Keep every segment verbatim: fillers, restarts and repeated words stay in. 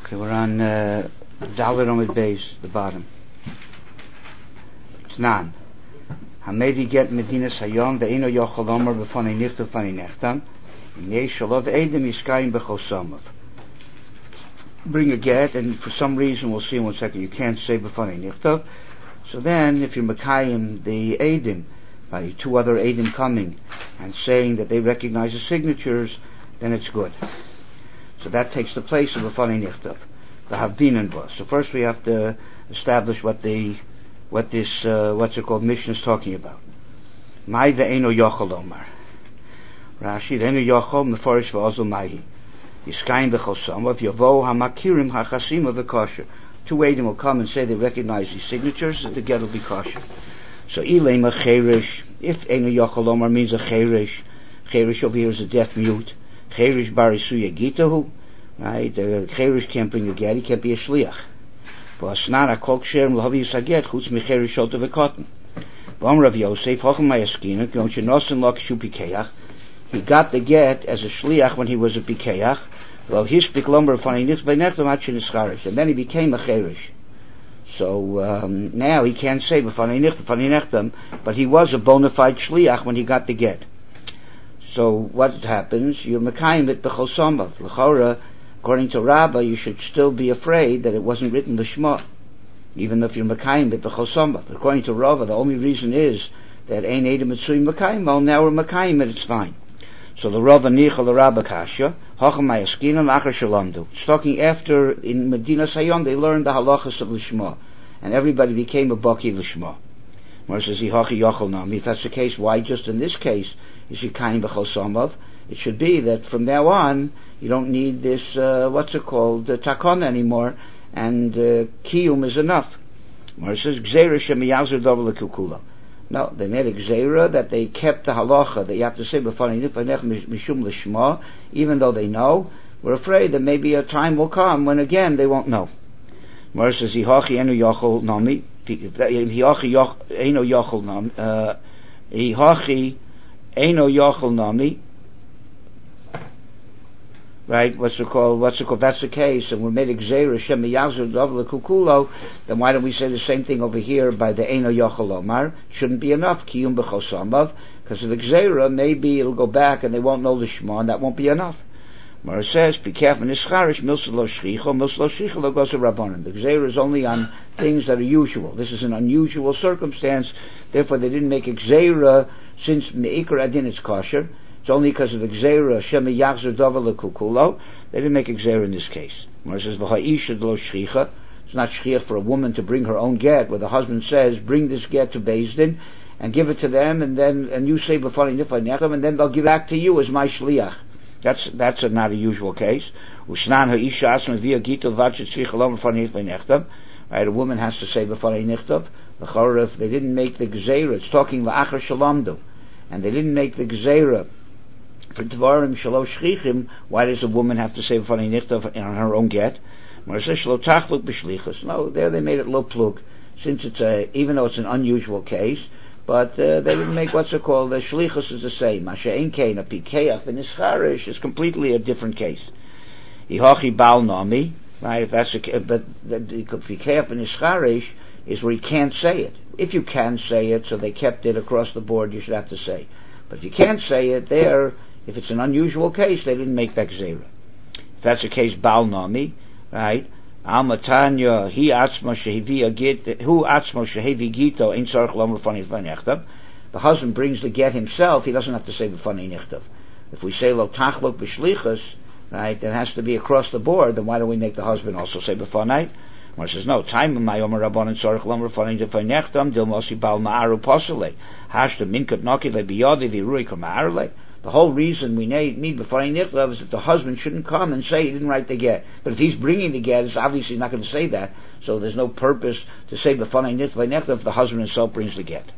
Okay, we're on uh, Dalet Omid Beis, the bottom. Tnan. Hamedi get Medina Sayom ve'eno yochel omer b'fanei nichtav fanei nechtam v'nei shalov edem yiskayim b'chosamav. Bring a get, and for some reason, we'll see in one second, you can't say b'fanei nichtav. So then, if you're Makayim the Eidim, by two other Eidim coming and saying that they recognize the signatures, then it's good. So that takes the place of the B'fanei Nichtav, the Havdinan Bus. So first we have to establish what the, what this, uh, what's it called, Mishnah is talking about. Mai ve'eno yochel omar. Rashi, ve'eno yochel meforish v'ozol mahi. Yiskayim b'chosamav, yavo hamakirim hachasima v'kosher. Two Eidim will come and say they recognize these signatures, the get will be kosher. So ilema cherish, if eno yochel omar means a cherish, cherish over here is a deaf mute. Cherish barisuya gitahu, right? The cherish can't bring a get; he can't be a shliach. For asnara kol ksherim lahavi yisaget chutz mecherish shota v'kotten. V'om Rav Yosef hochem mayaskina gon shenosin lo kshu pikeach. He got the get as a shliach when he was a pikeach. Lo hispik lomber fanei nichtav nechtam hat shenischarish, and then he became a cherish. So um, now he can't say b'fanei nichtav fanei nechtam, but he was a bona fide shliach when he got the get. So what happens? You're Mekayim it b'chosamav. L'chora, according to Rabbah, you should still be afraid that it wasn't written l'shma, even if you're Mekayim it b'chosamav. According to Rabbah, the only reason is that ein edim mitzuyim Mekayim. Well, now we're Mekayim it, it's fine. So the Rabbah nichal the Rabbah kasha hochem mayaskina l'achar shalamdu. It's talking after in Medina Sayom they learned the halachas of l'shma, and everybody became a baki l'shma. Where says he hachi yochel nami. If that's the case, why just in this case? Is Yikayim b'chosamav? It should be that from now on you don't need this uh, what's it called uh, takon anymore, and uh, kiyum is enough. Where it says gzeira shemiyazer davar lekukula. No, they made a gzeira that they kept the halacha that you have to say b'fanei nichtav mishum l'shma, even though they know. We're afraid that maybe a time will come when again they won't know. Where it says hihachi enu yochel nami, hihachi enu yochel nami, hihachi Eino yochel nami, right? What's it called? What's it called? That's the case, and we made a gzeira shem miyazer davar lekukulo. Then why don't we say the same thing over here by the eino yochel omar? Shouldn't be enough kiyum b'chosamav, because of the gzeira, maybe it'll go back and they won't know the shema, and that won't be enough. Mara says, "Be careful, nischarish milsa lo shchicho, milsa lo shchicho lo goes to rabbanon." The gzeira is only on things that are usual. This is an unusual circumstance. Therefore, they didn't make a gzeira. Since me'ikar adin is kosher, it's only because of the gzeira shema yachzer davar lekukulo. They didn't make a gzeira in this case. Where it says v'ha'isha lo shchicha, it's not shchiach for a woman to bring her own get, where the husband says, "Bring this get to Beis Din and give it to them, and then and you say b'fanei nichtav nechtam, and then they'll give back to you as my shliach." That's that's a, not a usual case. Ushnan ha'isha asma via gita v'achet shchicha lo b'fanei nechtam. Right, a woman has to say b'fanei nichtav. The if they didn't make the gzeira, it's talking la'achar shalamdu, and they didn't make the gzeira for dvarim shalosh shchichim. Why does a woman have to say b'fanei nichtav on her own get? No, there they made it lo plug, since it's a, even though it's an unusual case, but uh, they didn't make what's it called. The shlichus is the same. Masha ein kein a pikeach and ischarish is completely a different case. Ihachi bal nami, right? If that's a, but the pikeach and ischarish is where you can't say it. If you can say it, so they kept it across the board, you should have to say. But if you can't say it there, if it's an unusual case, they didn't make that gzeira. If that's the case, bal nami, right? Al matanya, he atzma shehevi agit, who atzma shehevi gito, ein tzarich lomer b'fanei nichtav. The husband brings the get himself, he doesn't have to say b'fanei nichtav. If we say lo tachlok b'shlichus, right, it has to be across the board, then why don't we make the husband also say b'fanei? When it says, no, time of my Omer Rabban and Tzarech Lomer Fanei Nechtam, Dil Mosi Bal Ma'aru Posele, Hashta Minkat Noki Le Biyodi Virui Kama'arle. The whole reason we need B'fanei Nechtam is that the husband shouldn't come and say he didn't write the get. But if he's bringing the get, it's obviously not going to say that, so there's no purpose to say B'fanei Nechtam if the husband himself brings the get.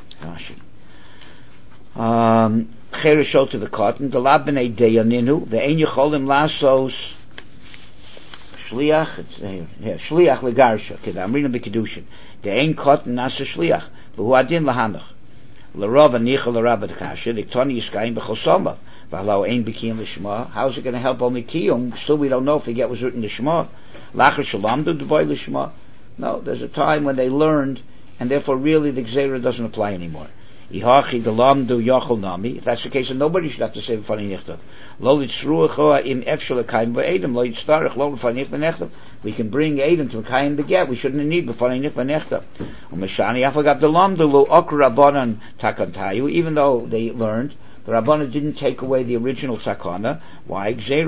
Um, Cherishot to the cotton, the Lab B'nei Deyaninu, the Ein Yecholim Lasos, Shliach, it's, uh, yeah, Shliach legarsha. Okay, I'm reading the Kedushin. The ein cotton nasa shliach, v'hu adin lahanach. L'rov anicha l'rabba d'kasha, l'ktoni yiskayim b'chosamav. V'halau ein b'kiyim l'shma. How's it going to help only kiyum? Still we don't know if the get was written l'shma. Lachar shalamdu d'voy lishma. No, there's a time when they learned, and therefore really the gzeira doesn't apply anymore. Ihachi delamdu yachol nami. If that's the case, then nobody should have to say b'fanei nichtav. Lo litzruacha im efshel ekayim v'edem lo yitztarech lo b'fanei nichtav. We can bring Edom to Ekayim the get. We shouldn't need b'fanei nichtav. Umeshani afagav delamdu lo okra rabbanan takantayu. Even though they learned, the Rabbana didn't take away the original takana. Why? They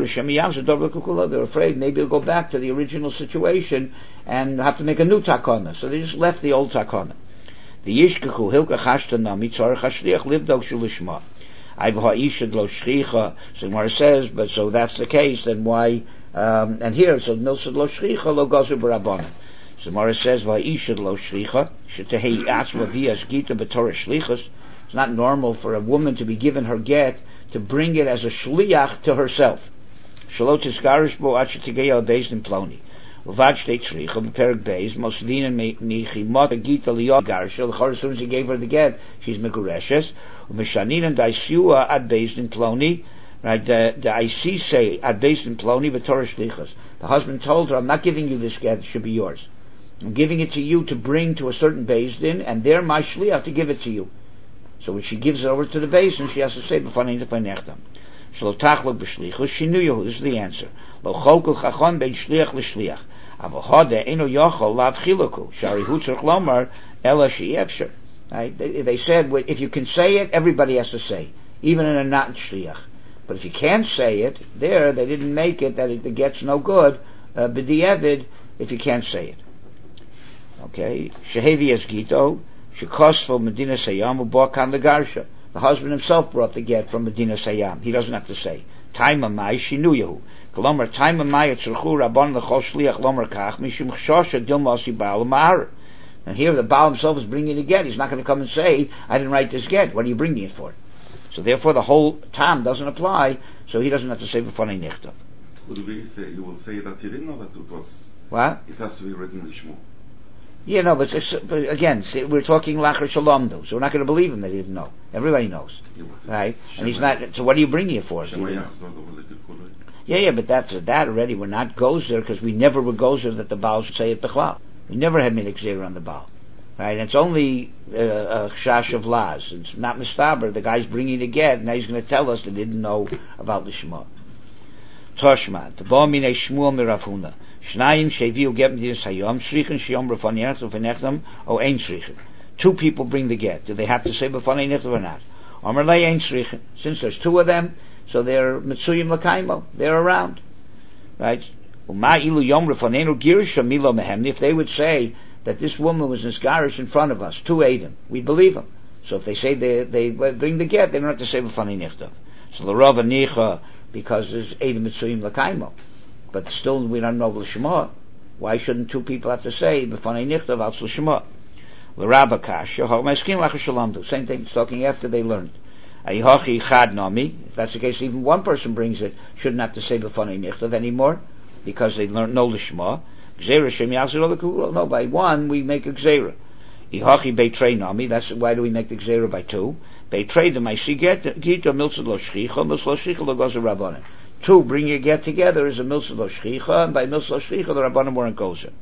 were afraid maybe it'll go back to the original situation and have to make a new takana. So they just left the old takana. The yishkachu hilka chashtanah mitzarech hashliach livdog shulishma. I've ha'ishad lo shchicha. So Gemara says, but so that's the case, then why? Um, and here it says milsad lo shchicha lo gozu b'Rabbana. So Gemara says va'ishad lo shchicha shetehei atzma v'yas gita b'torah shlichus. It's not normal for a woman to be given her get to bring it as a shliach to herself. Shalot iskarish bo at shetigei beis in ploni. Uvad shtei tzricha b'perek beis mosvina michimot gita liyot garshel. As soon as he gave her the get, she's megureshes. U'mishanin and daishua at beis in ploni. Right, the the I C say at beis in ploni b'torah shlichus. The husband told her, "I'm not giving you this get; it should be yours. I'm giving it to you to bring to a certain beis din, and they're my shliach to give it to you." So when she gives it over to the basin, she has to say b'fanei nechtam. Shlo tachlok b'shlichus shinuyahu. This is the answer. Lo chokul chachon ben shliach l'shliach. Avohada eno yochol lav chiloku. Shari hutzach lomar ela she'efsher. Right? They, they said if you can say it, everybody has to say, even in a not shliach. But if you can't say it, there they didn't make it that it, it gets no good. Uh, b'di'evid if you can't say it. Okay. Shehevi es gito. Shekosfo Medina Sayam Ubokan Legarsha. The husband himself brought the get from Medina Sayam. He doesn't have to say. Time Amai Shinuyahu. Kolomer Time Amai Tzurchu Rabban Lechol Shliach Lomer Kach Mishum Chshosha Dilmasi Baal Ma'ar. And here the Baal himself is bringing the get. He's not going to come and say, I didn't write this get. What are you bringing it for? So therefore the whole tam doesn't apply, so he doesn't have to say b'fanei nichtav. Would we say, you will say that you didn't know that it was... What? It has to be written in Shmuel. Yeah, no, but, it's, but again, see, we're talking Lachar Shalom though, so we're not going to believe him that he didn't know. Everybody knows. Yeah, right? And he's not, so what are you bringing it for? Yeah, yeah, but that's, that already, we're not gozer, because we never were gozer that the Baal should say it Bechlal. We never had made a on the Baal. Right? And it's only uh, a chash of las. It's not mistaber. The guy's bringing the get, and now he's going to tell us that he didn't know about the Shema. Toshma, the Baal minei Shmuel mirafuna. Shnayim sheviu get medina sayom shrichen sheyom b'fanei nichtav v'nechtam o ein shrichen. Two people bring the get. Do they have to say b'fanei nichtav or not? Omer lei ein shrichen. Since there's two of them, so they're mitzuyim l'kaimo. They're around, right? Uma ilu yom b'fanei girisha milo mehemni. If they would say that this woman was nisgarish in front of us, two Adam, we'd believe them. So if they say they they bring the get, they don't have to say b'fanei nichtav. So the Rav Anicha, because there's Adam mitzuyim l'kaimo. But still we don't know l'shema. Why shouldn't two people have to say b'fanei nichtav al l'shema? L'rabba kasha ho meskin lachar shalamdu. Same thing. It's talking after they learned. Ayihachi chad nami. If that's the case, even one person brings it, shouldn't have to say b'fanei nichtav anymore because they learned no l'shema. Gzeira shem yachzir l'kulo. No, by one we make a gzeira. Ayihachi beitrei nami. That's why do we make the gzeira by two? Beitrei dem I see get gita milzad lo shchicha milzad lo shchicha lo gozer rabbanan. Two, bring your get together is a milsa lo shchicha, and by milsa lo shchicha the rabbanim weren't gozer.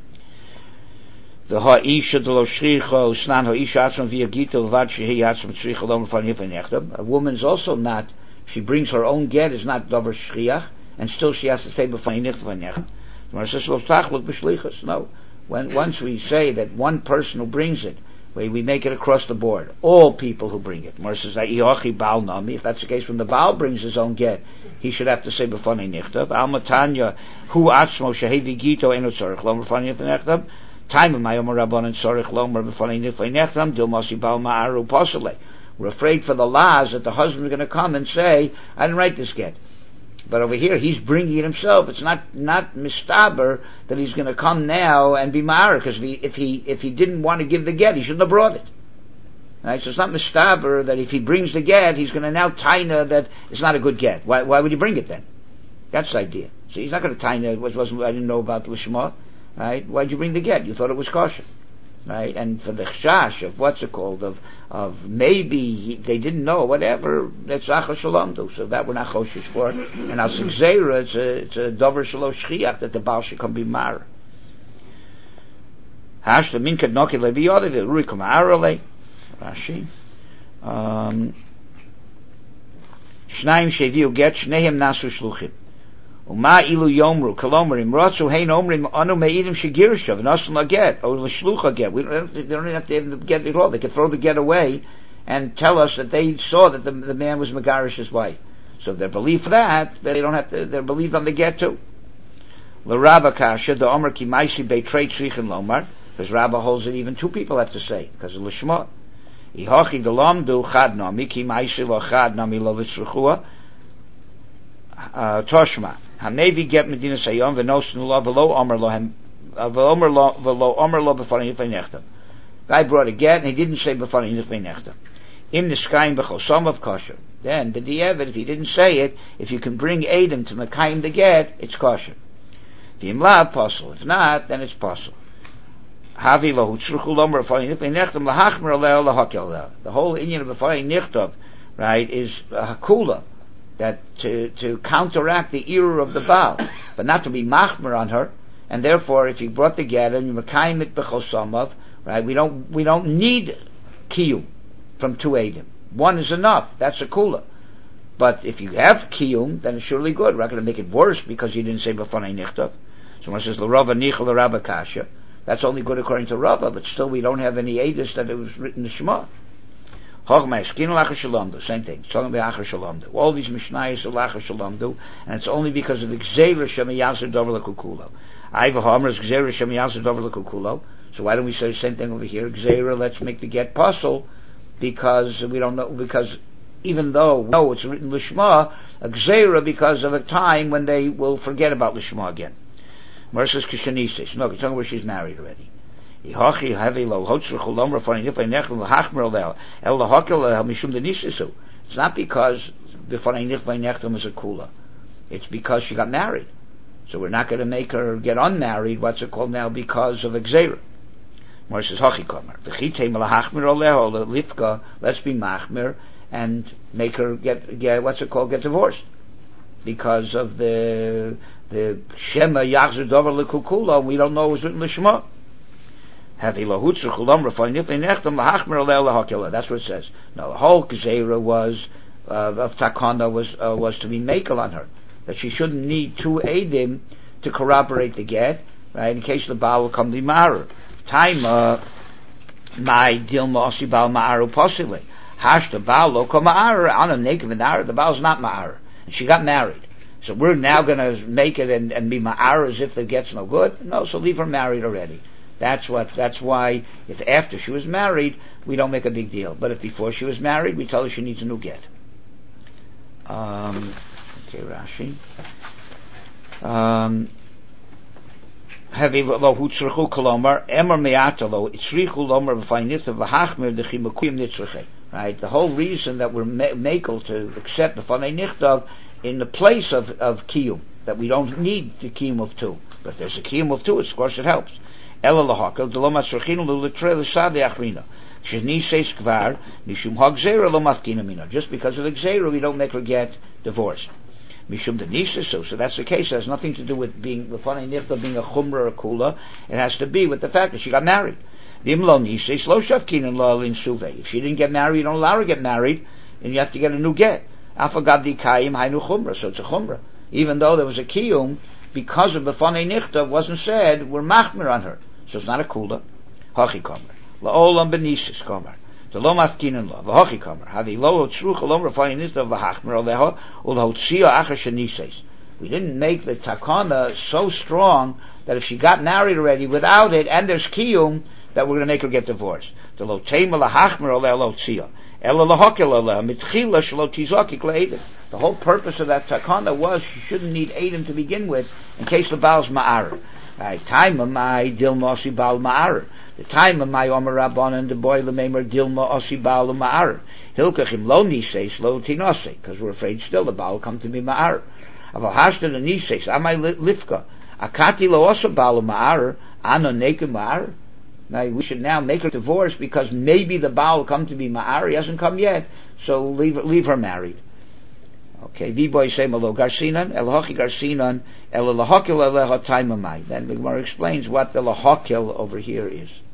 The ha'isha de lo shchicha usnan ha'isha atzman via gita l'vad shehi atzman shchicha lo m'fanei nechtam. A woman's also not, she brings her own get, is not dover shchiach, and still she has to say b'fanei nechtam. Gemara says lo tachlok b'shlichus. No, when once we say that one person who brings it, we, we make it across the board. All people who bring it. Gemara says a'iyochi baal nami. If that's the case, when the baal brings his own get, he should have to say b'fanei nichtav. Al matanya hu atzmo shehevi gito eno tzorich lomer b'fanei nichtav. Time of my omer rabbanan tzorich lomer b'fanei nichtav. Dil masi baal ma'aru posele. We're afraid for the laws that the husband's going to come and say, I didn't write this get. But over here, he's bringing it himself. It's not not mistaber that he's going to come now and be ma'ar, because if he, if he if he didn't want to give the get, he shouldn't have brought it. Right? So it's not mistaber that if he brings the get, he's going to now taina that it's not a good get. Why why would he bring it then? That's the idea. So he's not going to taina. Was wasn't I didn't know about l'shema. Right? Why'd you bring the get? You thought it was kosher. right? And for the chash of what's it called, of of maybe he, they didn't know, whatever, that's achar shalom do. So that we're not choshish for. And as gzeira, it's a it's a dover shalosh shchiach that the baal should come be mar. Hash the min kadnoki levi yodev rui come arale. Rashi. Um, Shnaim sheviu get shnehem nasu shluchim. Uma ilu yomru kolomerim rotzu hein omrim anu meidim shegirshav nasu get or l'shlucha get. We don't, they don't have to have get it all. They could throw the get away and tell us that they saw that the, the man was Megarish's wife. So their belief that they don't have to. They're believed on the get too. L'Rabba kasha the omer ki ma'isi beitrei tzrichin lomar, because Rabba holds that even two people have to say because of l'shma. Ihochi delamdu chad nami ki ma'isi lo chad nami lo v'tzruchua toshma. Hamevi get medina sayom v'nosin lo v'lo omer lo hem v'omer lo v'lo omer lo b'farin yifei nechtam. Guy brought a get and he didn't say b'farin yifei nechtam. In the sky b'chosam of kosher. Then the di'evet, if he didn't say it, if you can bring Adam to mekayim the get, it's kosher. V'im la apostle. If not, then it's possible. Havi lo hutzruchu lomer b'farin yifei nechtam lahachmer aleh lahakel aleh. The whole inyan of b'farin nichtav, right, is a hakula. That to, to counteract the error of the Baal, but not to be machmer on her, and therefore, if you brought the get and you mekayim it b'chosamav, right? We don't we don't need kiyum from two edim. One is enough. That's a kula. But if you have kiyum, then it's surely good. We're not going to make it worse because you didn't say b'fanei nichtav. So when it says l'rava nichel l'rabba kasha, that's only good according to Rava, but still we don't have any edus that it was written in the Shema. Same thing. It's talking about achar shalom do. All these mishnayos are achar shalom do, and it's only because of the gzeira shemiyaser dover lekukulo. Aiva homer is gzeira shemiyaser dover lekukulo. So why don't we say the same thing over here? Gzeira, let's make the get puzzle, because we don't know, because even though we know it's written lishma, a gzeira because of a time when they will forget about lishma again. Merces kishanisis. No, it's talking where she's married already. It's not because b'fanei nichvei nechtam is a kula. It's because she got married. So we're not going to make her get unmarried, what's it called now, because of a gzeira. More says, Hachi Komer. Let's be machmir and make her get, get, what's it called, get divorced. Because of the, the Shema Yachzer Dover L'Kukula, we don't know it was written L'Shema. That's what it says. No, the whole Gzeira was, uh, of Takana was, uh, was to be makel on her. That she shouldn't need two Eidim to corroborate the get, right, in case the Baal will come to Ma'ar. Time, uh, my Dilma Osi Baal Ma'aru possibly. Hash the Baal lo come Ma'ar, on a naked Ma'ar, the Baal's not Ma'ar. And she got married. So we're now gonna make it and, and be Ma'ar as if the get's no good? No, so leave her married already. That's what, that's why, if after she was married, we don't make a big deal. But if before she was married, we tell her she needs a new get. Um, okay, Rashi. Um, heavy lo hutzrichu kolomar, emer me'ata lo, itzrichu lomar v'fainitha v'hachmir d'chimakuyim nitzriche. Right? The whole reason that we're makel to accept the fanei nichtav in the place of, of kiyum, that we don't need the kiyum of two. But if there's a kiyum of two, of course it helps. Ela lahakel de lo matzrechinu lo litre l'sade achrina. Sheni seis kvar mishum hagzera lo mafkina mina. Just because of the gzera, we don't make her get divorced. Mishum de nisa so. So that's the case. It has nothing to do with being the funny nifta being a chumra or a kula. It has to be with the fact that she got married. Dimlo nisa lo shafkina lo alin suve. If she didn't get married, you don't allow her to get married, and you have to get a new get. Afagad di kayim hainu chumra. So it's a chumra. Even though there was a kiyum, because of the funny nifta wasn't said, we're machmir on her. So it's not a kula. Hachi komer. La'olam benisis komer. The lo mafkinin lo. V'hachi komer. Hadi lo tzruch alom refayin nista v'hachmer aleho ul'hotzio achar shenises. We didn't make the takana so strong that if she got married already without it, and there's kiyum, that we're going to make her get divorced. The lo teima l'hachmer aleho l'hotzio. Ela l'hokel aleho mitchila shelo tizokik le'edim. The whole purpose of that takana was she shouldn't need Adam to begin with in case the Baal's ma'ar. Right, time of my Dilma Osi Baal Ma'ar. The time of my Omer Rabban and the boy Lememer Dilma Osi Baal Ma'ar. Hilkachim lo nises lo tinose, because we're afraid still the Baal will come to be Ma'ar. Aval hashta the nises, amai lifka. Akati lo osa Baal Ma'ar, ano neke Ma'ar. Now we should now make her divorce because maybe the Baal will come to be Ma'ar. He hasn't come yet, so leave leave her married. Okay, Viboy say Malo Garsinan, Elohachi Garsinan, El Lahakil Eleha Taimamai. Then the Gemara explains what the Lahakil over here is.